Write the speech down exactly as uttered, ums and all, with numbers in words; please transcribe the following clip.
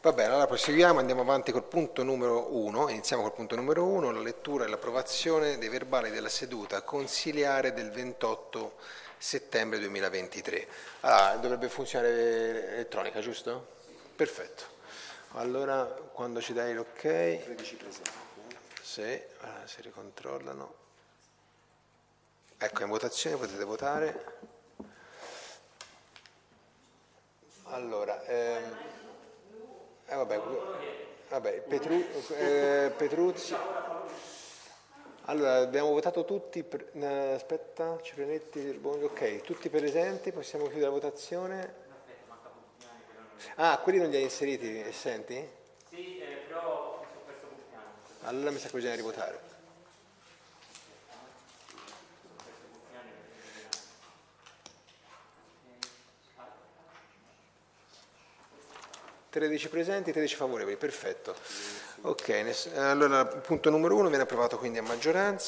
Va bene, allora proseguiamo, andiamo avanti col punto numero uno, iniziamo col punto numero uno, la lettura e l'approvazione dei verbali della seduta consiliare del ventotto settembre duemilaventitré. Ah, dovrebbe funzionare elettronica, giusto? Perfetto. Allora, quando ci dai l'ok... tredici presenti. Sì, allora si ricontrollano. Ecco, in votazione potete votare. Allora... Ehm, Eh, vabbè, vabbè Petru, eh, Petruzzi. Allora, abbiamo votato tutti. Per, eh, aspetta, Ciprenetti, ok, tutti presenti, possiamo chiudere la votazione. Ah, quelli non li hai inseriti, senti? Sì, eh, però mi sono perso Pucchiani. Allora mi sa che bisogna rivotare. tredici presenti, tredici favorevoli, perfetto. Ok, allora punto numero uno viene approvato quindi a maggioranza.